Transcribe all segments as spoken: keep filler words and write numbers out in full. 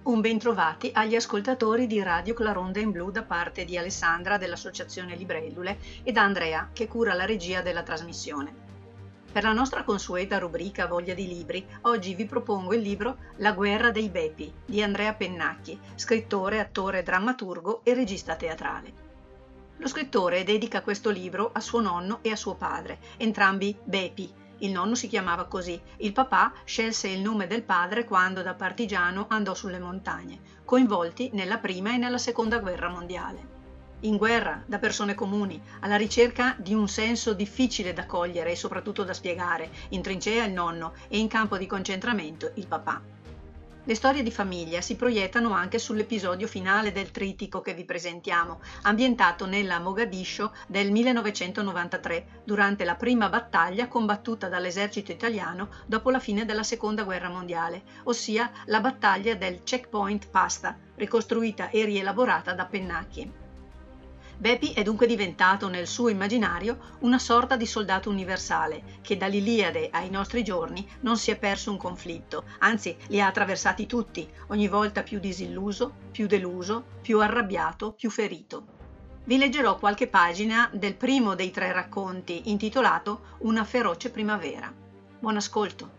Un bentrovati agli ascoltatori di Radio Claronda in Blu da parte di Alessandra dell'Associazione Librellule e da Andrea che cura la regia della trasmissione. Per la nostra consueta rubrica Voglia di libri, oggi vi propongo il libro La guerra dei Bepi di Andrea Pennacchi, scrittore, attore, drammaturgo e regista teatrale. Lo scrittore dedica questo libro a suo nonno e a suo padre, entrambi Bepi. Il nonno si chiamava così, il papà scelse il nome del padre quando da partigiano andò sulle montagne, coinvolti nella prima e nella seconda guerra mondiale. In guerra, da persone comuni, alla ricerca di un senso difficile da cogliere e soprattutto da spiegare, in trincea il nonno e in campo di concentramento il papà. Le storie di famiglia si proiettano anche sull'episodio finale del trittico che vi presentiamo, ambientato nella Mogadiscio del millenovecentonovantatré, durante la prima battaglia combattuta dall'esercito italiano dopo la fine della Seconda Guerra Mondiale, ossia la battaglia del Checkpoint Pasta, ricostruita e rielaborata da Pennacchi. Bepi è dunque diventato nel suo immaginario una sorta di soldato universale che dall'Iliade ai nostri giorni non si è perso un conflitto, anzi li ha attraversati tutti, ogni volta più disilluso, più deluso, più arrabbiato, più ferito. Vi leggerò qualche pagina del primo dei tre racconti intitolato Una feroce primavera. Buon ascolto!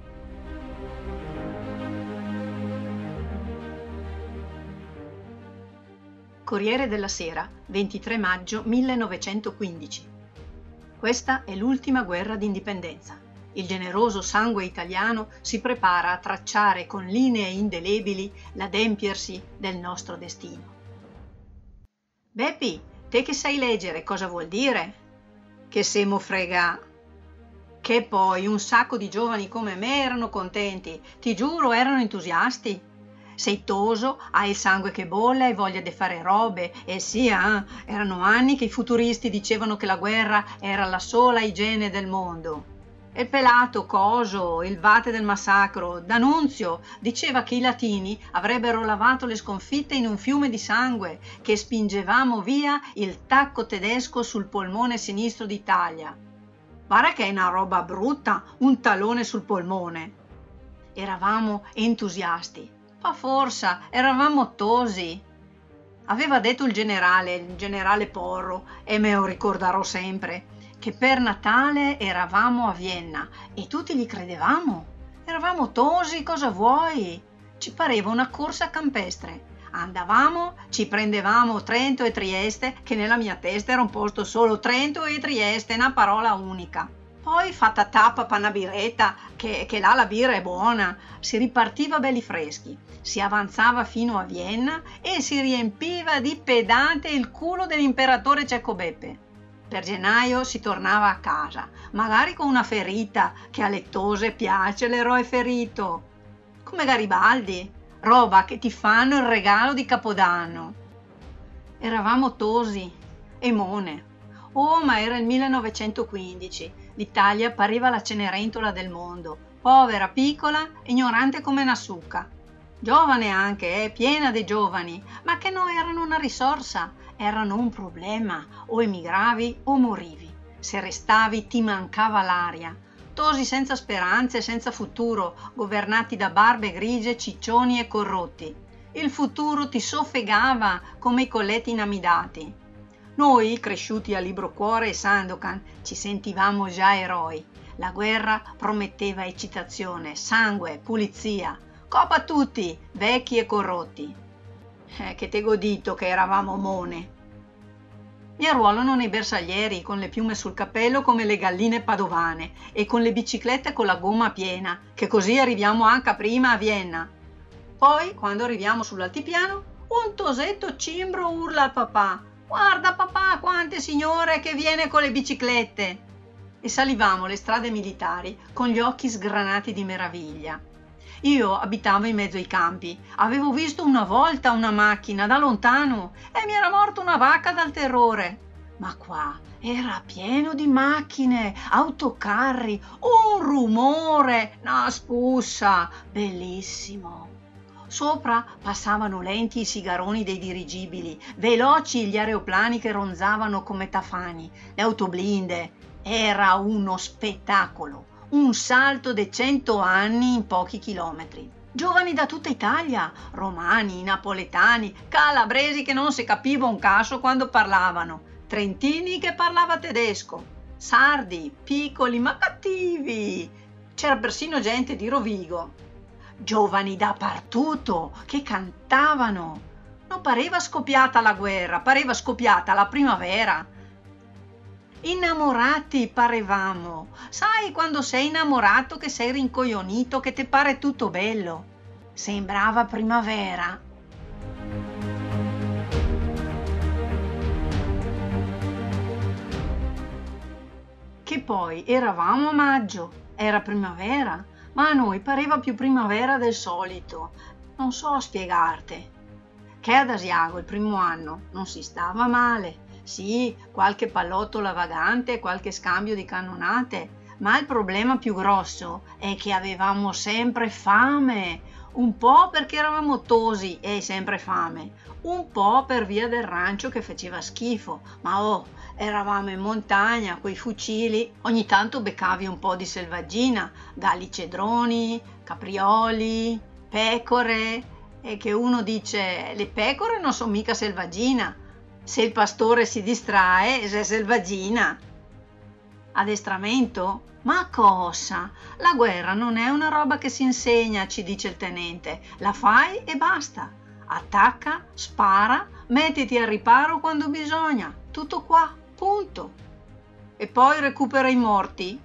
Corriere della Sera, ventitré maggio millenovecentoquindici. Questa è l'ultima guerra d'indipendenza. Il generoso sangue italiano si prepara a tracciare con linee indelebili l'adempiersi del nostro destino. Bepi, te che sai leggere, cosa vuol dire? Che semo frega. Che poi un sacco di giovani come me erano contenti, ti giuro, erano entusiasti. Sei toso, hai il sangue che bolle, hai voglia di fare robe, e sì, eh, erano anni che i futuristi dicevano che la guerra era la sola igiene del mondo. E il pelato Coso, il vate del massacro, D'Annunzio, diceva che i latini avrebbero lavato le sconfitte in un fiume di sangue, che spingevamo via il tacco tedesco sul polmone sinistro d'Italia. Guarda che è una roba brutta, un talone sul polmone. Eravamo entusiasti. Ma forza, eravamo tosi. Aveva detto il generale, il generale Porro, e me lo ricorderò sempre, che per Natale eravamo a Vienna e tutti gli credevamo. Eravamo tosi, cosa vuoi? Ci pareva una corsa campestre. Andavamo, ci prendevamo Trento e Trieste, che nella mia testa era un posto solo Trento e Trieste, una parola unica. Poi fatta tappa panabiretta, che, che là la birra è buona, si ripartiva belli freschi, si avanzava fino a Vienna e si riempiva di pedate il culo dell'imperatore Cecco Beppe. Per gennaio si tornava a casa, magari con una ferita, che a lettose piace l'eroe ferito. Come Garibaldi, roba che ti fanno il regalo di Capodanno. Eravamo tosi e mone. Oh, ma era il millenovecentoquindici. L'Italia pareva la Cenerentola del mondo, povera, piccola, ignorante come una succa. Giovane anche, eh, piena di giovani, ma che non erano una risorsa, erano un problema, o emigravi o morivi. Se restavi ti mancava l'aria. Tosi senza speranze, senza futuro, governati da barbe grigie, ciccioni e corrotti. Il futuro ti soffegava come i colletti inamidati. Noi, cresciuti a Librocuore e Sandokan, ci sentivamo già eroi. La guerra prometteva eccitazione, sangue, pulizia. Copa a tutti, vecchi e corrotti. Eh, che te godito che eravamo mone. Mi arruolano nei bersaglieri con le piume sul cappello come le galline padovane e con le biciclette con la gomma piena, che così arriviamo anche prima a Vienna. Poi, quando arriviamo sull'altipiano, un tosetto cimbro urla al papà: «Guarda papà, quante signore che viene con le biciclette!» E salivamo le strade militari con gli occhi sgranati di meraviglia. Io abitavo in mezzo ai campi, avevo visto una volta una macchina da lontano e mi era morta una vacca dal terrore. Ma qua era pieno di macchine, autocarri, un rumore, una spussa, bellissimo. Sopra passavano lenti i sigaroni dei dirigibili, veloci gli aeroplani che ronzavano come tafani, le autoblinde. Era uno spettacolo, un salto di cento anni in pochi chilometri. Giovani da tutta Italia, romani, napoletani, calabresi che non si capiva un cazzo quando parlavano, trentini che parlava tedesco, sardi, piccoli ma cattivi. C'era persino gente di Rovigo. Giovani dappertutto che cantavano. Non pareva scoppiata la guerra, pareva scoppiata la primavera. Innamorati parevamo. Sai quando sei innamorato che sei rincoglionito, che ti pare tutto bello? Sembrava primavera. Che poi eravamo a maggio, era primavera, ma a noi pareva più primavera del solito. Non so spiegarti. Che ad Asiago il primo anno non si stava male. Sì, qualche pallottola vagante, qualche scambio di cannonate, ma il problema più grosso è che avevamo sempre fame, un po' perché eravamo tosi e sempre fame, un po' per via del rancio che faceva schifo, ma oh, eravamo in montagna, coi fucili, ogni tanto beccavi un po' di selvaggina, galli cedroni, caprioli, pecore, e che uno dice, le pecore non sono mica selvaggina. Se il pastore si distrae, è selvaggina. Addestramento? Ma cosa? La guerra non è una roba che si insegna, ci dice il tenente. La fai e basta. Attacca, spara, mettiti al riparo quando bisogna. Tutto qua, punto. E poi recupera i morti?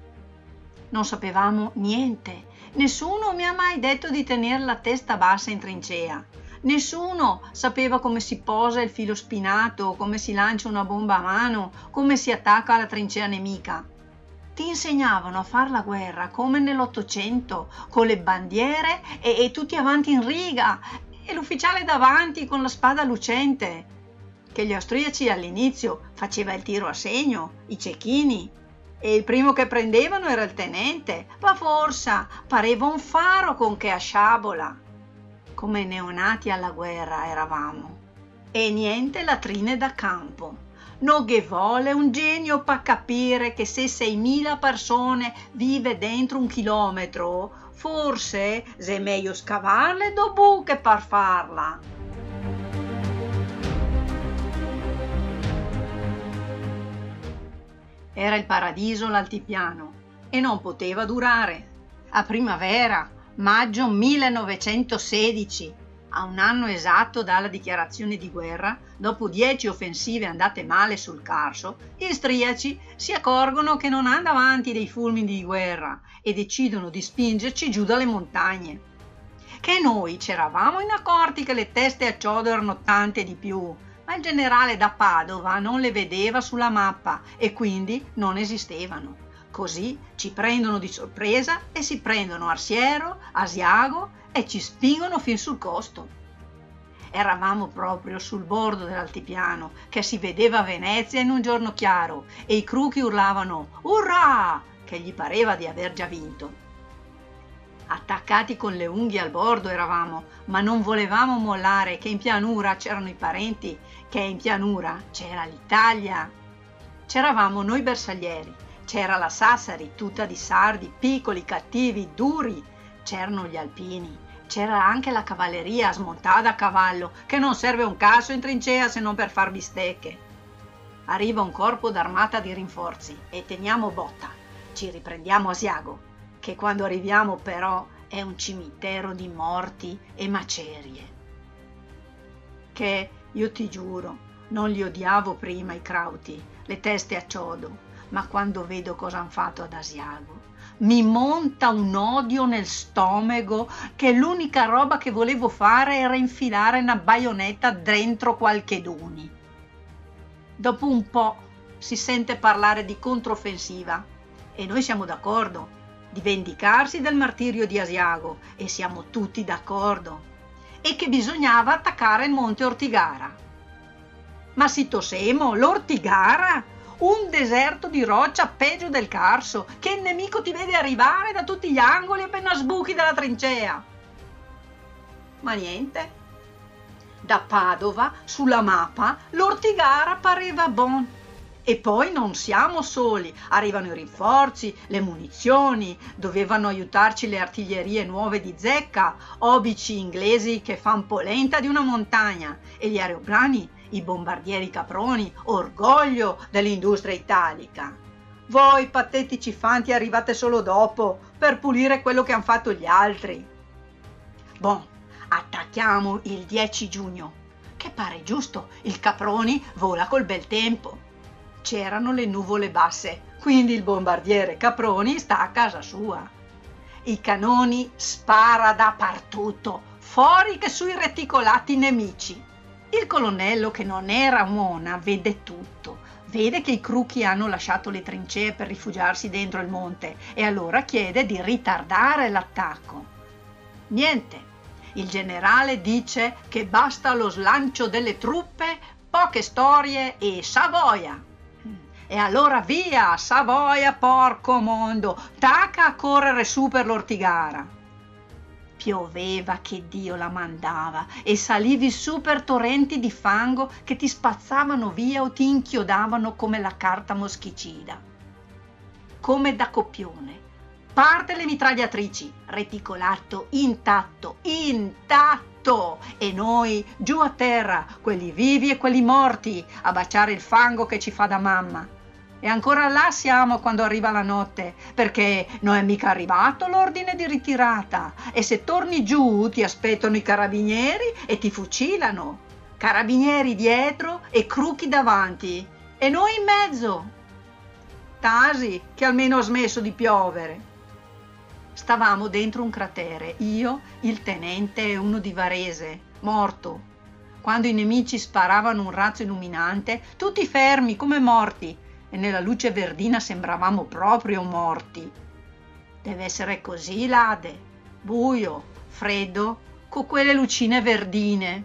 Non sapevamo niente. Nessuno mi ha mai detto di tenere la testa bassa in trincea. Nessuno sapeva come si posa il filo spinato, come si lancia una bomba a mano, come si attacca alla trincea nemica. Ti insegnavano a fare la guerra come nell'Ottocento, con le bandiere e, e tutti avanti in riga, e l'ufficiale davanti con la spada lucente. Che gli austriaci all'inizio faceva il tiro a segno, i cecchini, e il primo che prendevano era il tenente. La forza pareva un faro con che a sciabola. Come neonati alla guerra eravamo. E niente latrine da campo. Non che vuole un genio per capire che se seimila persone vive dentro un chilometro, forse è meglio scavarle dopo che per farla. Era il paradiso l'altipiano e non poteva durare. A primavera, maggio millenovecentosedici, a un anno esatto dalla dichiarazione di guerra, dopo dieci offensive andate male sul Carso, gli istriaci si accorgono che non hanno avanti dei fulmini di guerra e decidono di spingerci giù dalle montagne. Che noi c'eravamo accorti che le teste a chiodo erano tante di più, ma il generale da Padova non le vedeva sulla mappa e quindi non esistevano. Così ci prendono di sorpresa e si prendono Arsiero, Asiago e ci spingono fin sul costo. Eravamo proprio sul bordo dell'altipiano, che si vedeva Venezia in un giorno chiaro, e i cruchi urlavano «Urrà!», che gli pareva di aver già vinto. Attaccati con le unghie al bordo eravamo, ma non volevamo mollare che in pianura c'erano i parenti, che in pianura c'era l'Italia. C'eravamo noi bersaglieri, c'era la Sassari tutta di sardi, piccoli, cattivi, duri, c'erano gli alpini, c'era anche la cavalleria smontata a cavallo, che non serve un cazzo in trincea se non per far bistecche. Arriva un corpo d'armata di rinforzi e teniamo botta, ci riprendiamo a Asiago, che quando arriviamo però è un cimitero di morti e macerie. Che, io ti giuro, non li odiavo prima i crauti, le teste a chiodo, ma quando vedo cosa han fatto ad Asiago, mi monta un odio nel stomaco che l'unica roba che volevo fare era infilare una baionetta dentro qualcheduni. Dopo un po' si sente parlare di controffensiva e noi siamo d'accordo, di vendicarsi del martirio di Asiago, e siamo tutti d'accordo, e che bisognava attaccare il monte Ortigara. Ma si tosemo, l'Ortigara? Un deserto di roccia peggio del Carso, che il nemico ti vede arrivare da tutti gli angoli appena sbuchi dalla trincea. Ma niente. Da Padova, sulla mappa, l'Ortigara pareva bon. E poi non siamo soli, arrivano i rinforzi, le munizioni, dovevano aiutarci le artiglierie nuove di zecca, obici inglesi che fan polenta di una montagna, e gli aeroplani, i bombardieri Caproni, orgoglio dell'industria italica. Voi patetici fanti arrivate solo dopo per pulire quello che hanno fatto gli altri. Bon, attacchiamo il dieci giugno, che pare giusto, il Caproni vola col bel tempo. C'erano le nuvole basse, quindi il bombardiere Caproni sta a casa sua. I canoni spara dappertutto, fuori che sui reticolati nemici. Il colonnello, che non era mona, vede tutto. Vede che i crucchi hanno lasciato le trincee per rifugiarsi dentro il monte e allora chiede di ritardare l'attacco. Niente. Il generale dice che basta lo slancio delle truppe, poche storie e Savoia. E allora via, Savoia, porco mondo, tacca a correre su per l'Ortigara. Pioveva che Dio la mandava e salivi su per torrenti di fango che ti spazzavano via o ti inchiodavano come la carta moschicida. Come da coppione. Parte le mitragliatrici, reticolato intatto, intatto, e noi giù a terra, quelli vivi e quelli morti, a baciare il fango che ci fa da mamma. E ancora là siamo quando arriva la notte, perché non è mica arrivato l'ordine di ritirata, e se torni giù ti aspettano i carabinieri e ti fucilano. Carabinieri dietro e crucchi davanti, e noi in mezzo. Tasi, che almeno ha smesso di piovere. Stavamo dentro un cratere, io, il tenente e uno di Varese, morto. Quando i nemici sparavano un razzo illuminante, tutti fermi come morti, e nella luce verdina sembravamo proprio morti. Deve essere così, Lade, buio, freddo, con quelle lucine verdine.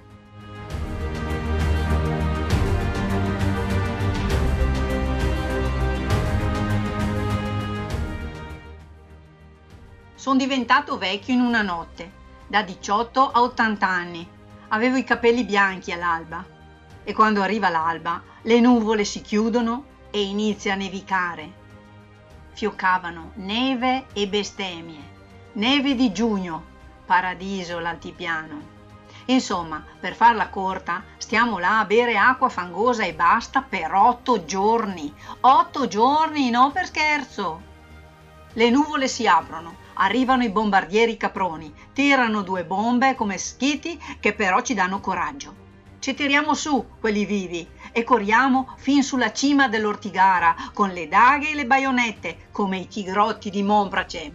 Sono diventato vecchio in una notte, da diciotto a ottanta anni. Avevo i capelli bianchi all'alba e quando arriva l'alba le nuvole si chiudono e inizia a nevicare. Fioccavano neve e bestemmie, neve di giugno, paradiso l'altipiano. Insomma, per farla corta, stiamo là a bere acqua fangosa e basta per otto giorni. Otto giorni, non per scherzo! Le nuvole si aprono, arrivano i bombardieri Caproni, tirano due bombe come schiti che però ci danno coraggio. Ci tiriamo su, quelli vivi, e corriamo fin sulla cima dell'Ortigara con le daghe e le baionette, come i tigrotti di Monprace.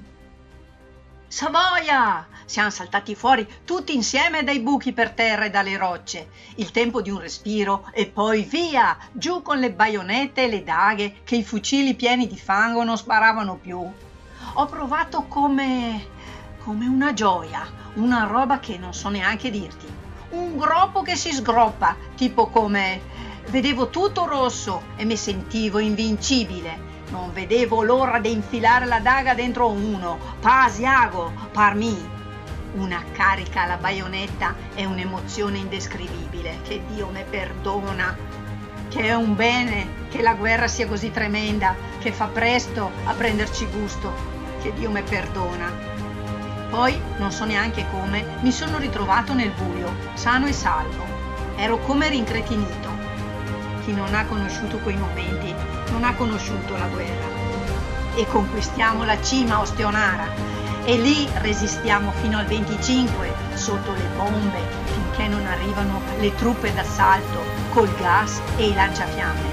Savoia! Siamo saltati fuori tutti insieme dai buchi per terra e dalle rocce. Il tempo di un respiro e poi via, giù con le baionette e le daghe che i fucili pieni di fango non sparavano più. Ho provato come... come una gioia, una roba che non so neanche dirti. Un groppo che si sgroppa, tipo come... Vedevo tutto rosso e mi sentivo invincibile. Non vedevo l'ora di infilare la daga dentro uno. Pasiago, parmi. Una carica alla baionetta è un'emozione indescrivibile. Che Dio me perdona. Che è un bene che la guerra sia così tremenda, che fa presto a prenderci gusto. Che Dio me perdona. Poi, non so neanche come, mi sono ritrovato nel buio, sano e salvo. Ero come rincretinito. Chi non ha conosciuto quei momenti non ha conosciuto la guerra. E conquistiamo la cima Ostionara e lì resistiamo fino al venticinque sotto le bombe finché non arrivano le truppe d'assalto col gas e i lanciafiamme.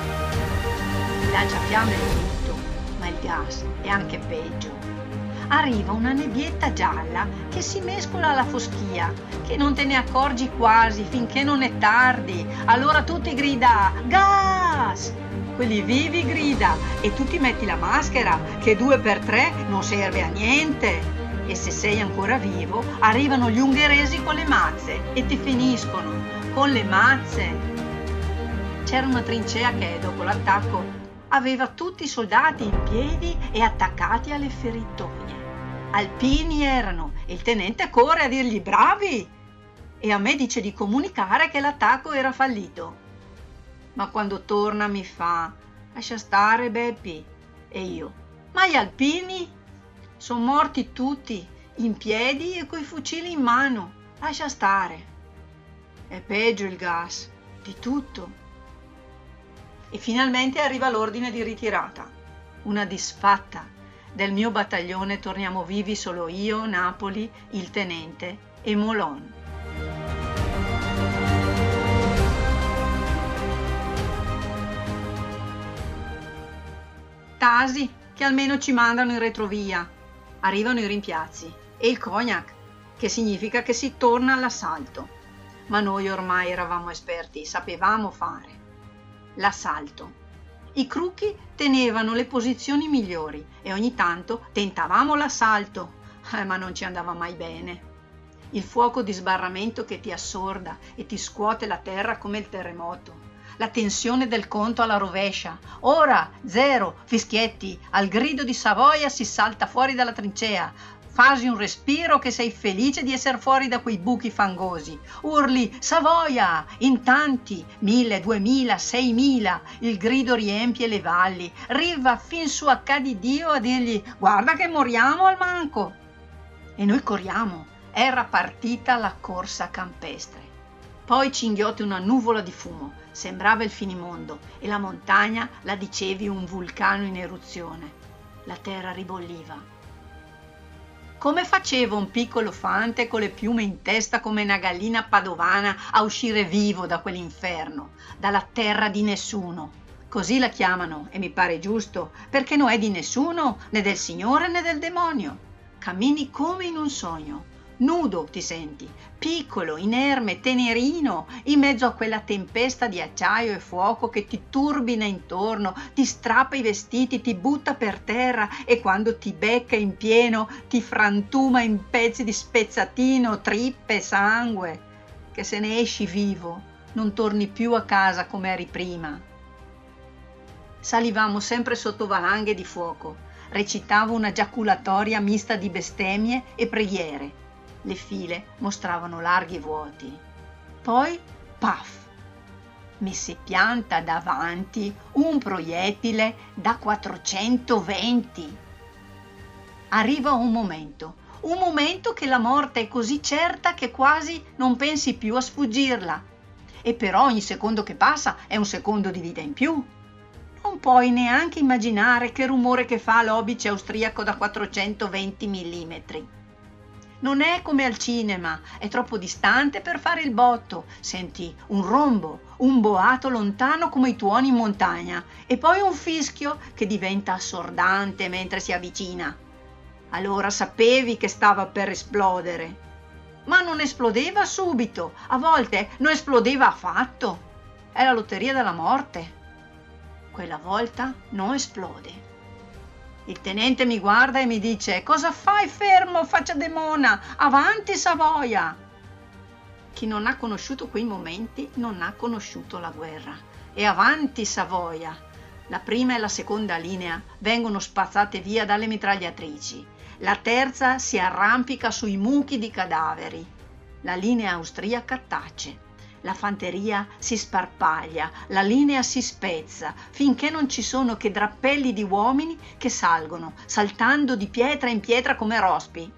Il lanciafiamme è brutto, ma il gas è anche peggio. Arriva una nebbietta gialla che si mescola alla foschia, che non te ne accorgi quasi finché non è tardi. Allora tutti grida gas! Quelli vivi grida e tu ti metti la maschera che due per tre non serve a niente. E se sei ancora vivo arrivano gli ungheresi con le mazze e ti finiscono con le mazze. C'era una trincea che dopo l'attacco aveva tutti i soldati in piedi e attaccati alle feritoie. Alpini erano e il tenente corre a dirgli bravi e a me dice di comunicare che l'attacco era fallito. Ma quando torna mi fa: lascia stare, Beppi. E io: ma gli alpini? Sono morti tutti, in piedi e coi fucili in mano. Lascia stare. È peggio il gas, di tutto. E finalmente arriva l'ordine di ritirata. Una disfatta. Del mio battaglione torniamo vivi solo io, Napoli, il tenente e Molon. Tasi, che almeno ci mandano in retrovia. Arrivano i rimpiazzi e il cognac, che significa che si torna all'assalto. Ma noi ormai eravamo esperti, sapevamo fare. L'assalto. I crucchi tenevano le posizioni migliori e ogni tanto tentavamo l'assalto, eh, ma non ci andava mai bene. Il fuoco di sbarramento che ti assorda e ti scuote la terra come il terremoto. La tensione del conto alla rovescia. Ora, zero, fischietti, al grido di Savoia si salta fuori dalla trincea. Fasi un respiro che sei felice di essere fuori da quei buchi fangosi. Urli Savoia in tanti, mille, duemila, seimila. Il grido riempie le valli. Arriva fin su acca di Dio a dirgli: guarda che moriamo al manco. E noi corriamo. Era partita la corsa campestre. Poi ci inghiotte una nuvola di fumo. Sembrava il finimondo e la montagna la dicevi un vulcano in eruzione. La terra ribolliva. Come faceva un piccolo fante con le piume in testa come una gallina padovana a uscire vivo da quell'inferno, dalla terra di nessuno? Così la chiamano, e mi pare giusto, perché non è di nessuno, né del Signore né del demonio. Cammini come in un sogno. Nudo ti senti, piccolo, inerme, tenerino, in mezzo a quella tempesta di acciaio e fuoco che ti turbina intorno, ti strappa i vestiti, ti butta per terra e quando ti becca in pieno ti frantuma in pezzi di spezzatino, trippe, sangue, che se ne esci vivo non torni più a casa come eri prima. Salivamo sempre sotto valanghe di fuoco, recitavo una giaculatoria mista di bestemmie e preghiere. Le file mostravano larghi vuoti. Poi, paf, mi si pianta davanti un proiettile da quattrocentoventi. Arriva un momento, un momento che la morte è così certa che quasi non pensi più a sfuggirla. E però ogni secondo che passa è un secondo di vita in più. Non puoi neanche immaginare che rumore che fa l'obice austriaco da quattrocentoventi millimetri. Non è come al cinema, è troppo distante per fare il botto. Senti un rombo, un boato lontano come i tuoni in montagna e poi un fischio che diventa assordante mentre si avvicina. Allora sapevi che stava per esplodere. Ma non esplodeva subito, a volte non esplodeva affatto. È la lotteria della morte. Quella volta non esplode. Il tenente mi guarda e mi dice: cosa fai fermo, faccia demona, avanti Savoia. Chi non ha conosciuto quei momenti non ha conosciuto la guerra. E avanti Savoia. La prima e la seconda linea vengono spazzate via dalle mitragliatrici. La terza si arrampica sui mucchi di cadaveri. La linea austriaca tace. La fanteria si sparpaglia, la linea si spezza, finché non ci sono che drappelli di uomini che salgono, saltando di pietra in pietra come rospi.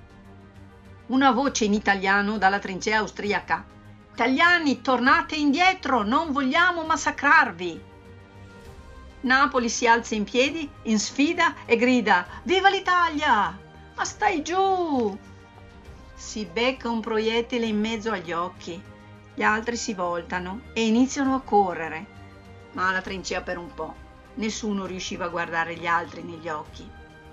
Una voce in italiano dalla trincea austriaca: italiani, tornate indietro, non vogliamo massacrarvi. Napoli si alza in piedi, in sfida, e grida: viva l'Italia! Ma stai giù! Si becca un proiettile in mezzo agli occhi. Gli altri si voltano e iniziano a correre, ma alla trincea per un po'. Nessuno riusciva a guardare gli altri negli occhi.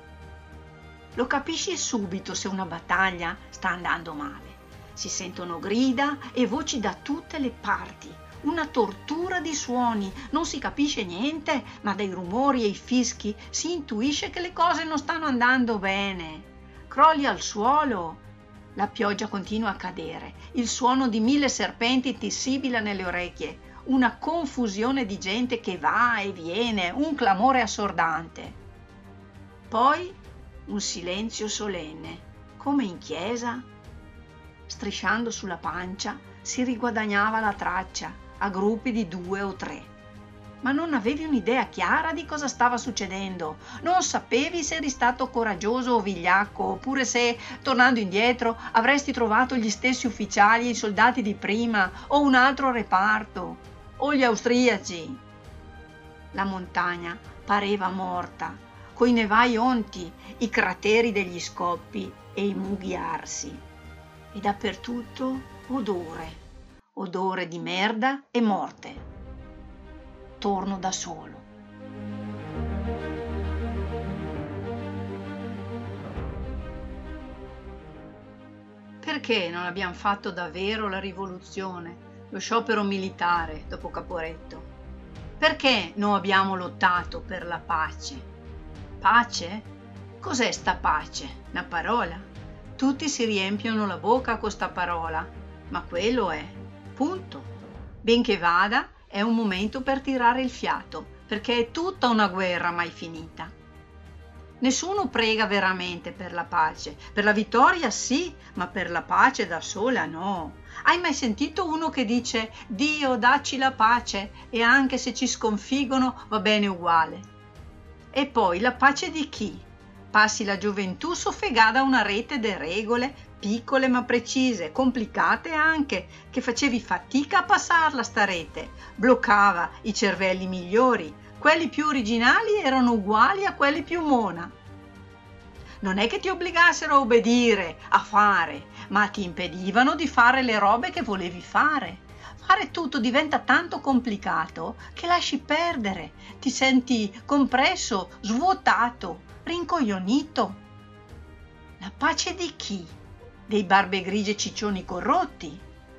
Lo capisci subito se una battaglia sta andando male. Si sentono grida e voci da tutte le parti, una tortura di suoni, non si capisce niente, ma dai rumori e i fischi si intuisce che le cose non stanno andando bene. Crolli al suolo. La pioggia continua a cadere, il suono di mille serpenti ti sibila nelle orecchie, una confusione di gente che va e viene, un clamore assordante. Poi un silenzio solenne, come in chiesa. Strisciando sulla pancia si riguadagnava la traccia, a gruppi di due o tre. ma non avevi un'idea chiara di cosa stava succedendo. Non sapevi se eri stato coraggioso o vigliacco, oppure se, tornando indietro, avresti trovato gli stessi ufficiali e i soldati di prima, o un altro reparto, o gli austriaci. La montagna pareva morta, coi nevai onti, i crateri degli scoppi e i mughi arsi. E dappertutto odore, odore di merda e morte. Torno da solo. Perché non abbiamo fatto davvero la rivoluzione, lo sciopero militare dopo Caporetto? Perché non abbiamo lottato per la pace? Pace? Cos'è sta pace? Una parola? Tutti si riempiono la bocca con sta parola, ma quello è, punto. Benché vada, è un momento per tirare il fiato, perché è tutta una guerra mai finita. Nessuno prega veramente per la pace. Per la vittoria sì, ma per la pace da sola no. Hai mai sentito uno che dice «Dio, dacci la pace» e anche se ci sconfiggono va bene uguale? E poi la pace di chi? Passi la gioventù soffegata a una rete di regole, piccole ma precise, complicate anche, che facevi fatica a passarla sta rete, bloccava i cervelli migliori, quelli più originali erano uguali a quelli più mona. Non è che ti obbligassero a obbedire, a fare, ma ti impedivano di fare le robe che volevi fare. Fare tutto diventa tanto complicato che lasci perdere, ti senti compresso, svuotato, rincoglionito. La pace di chi? Dei barbe grigie ciccioni corrotti?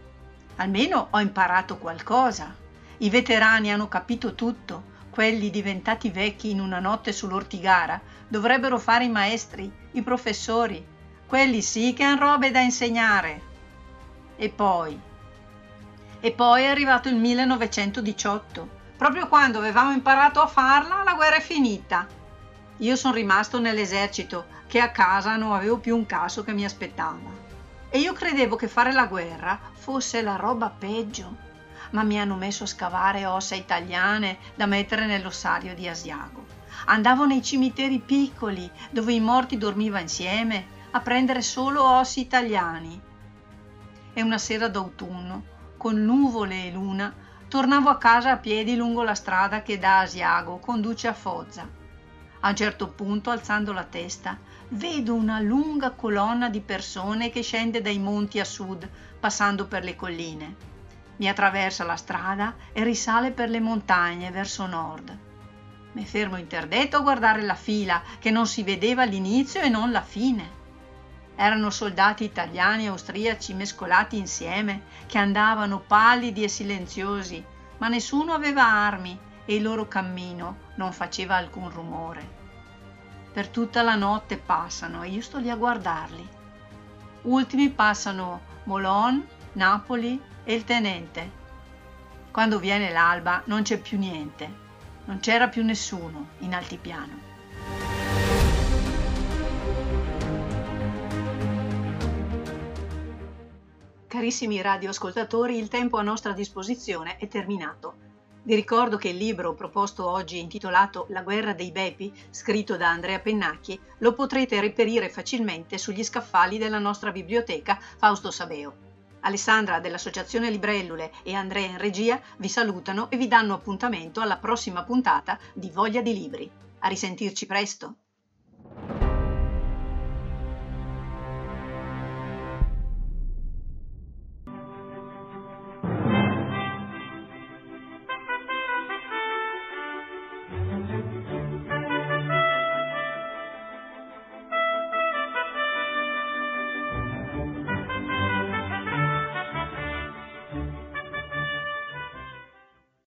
Almeno ho imparato qualcosa. I veterani hanno capito tutto. Quelli diventati vecchi in una notte sull'ortigara dovrebbero fare i maestri, i professori. Quelli sì che han robe da insegnare. E poi? E poi è arrivato il millenovecentodiciotto. Proprio quando avevamo imparato a farla, la guerra è finita. Io sono rimasto nell'esercito, che a casa non avevo più un caso che mi aspettava. E io credevo che fare la guerra fosse la roba peggio, ma mi hanno messo a scavare ossa italiane da mettere nell'ossario di Asiago. Andavo nei cimiteri piccoli, dove i morti dormivano insieme, a prendere solo ossi italiani. E una sera d'autunno, con nuvole e luna, tornavo a casa a piedi lungo la strada che da Asiago conduce a Foggia. A un certo punto, alzando la testa, vedo una lunga colonna di persone che scende dai monti a sud, passando per le colline. Mi attraversa la strada e risale per le montagne verso nord. Mi fermo interdetto a guardare la fila, che non si vedeva l'inizio e non la fine. Erano soldati italiani e austriaci mescolati insieme, che andavano pallidi e silenziosi, ma nessuno aveva armi e il loro cammino non faceva alcun rumore. Per tutta la notte passano e io sto lì a guardarli. Ultimi passano Molon, Napoli e il tenente. Quando viene l'alba non c'è più niente, non c'era più nessuno in altipiano. Carissimi radioascoltatori, il tempo a nostra disposizione è terminato. Vi ricordo che il libro proposto oggi, intitolato La guerra dei Bepi, scritto da Andrea Pennacchi, lo potrete reperire facilmente sugli scaffali della nostra biblioteca Fausto Sabeo. Alessandra dell'Associazione Librellule e Andrea in regia vi salutano e vi danno appuntamento alla prossima puntata di Voglia di Libri. A risentirci presto!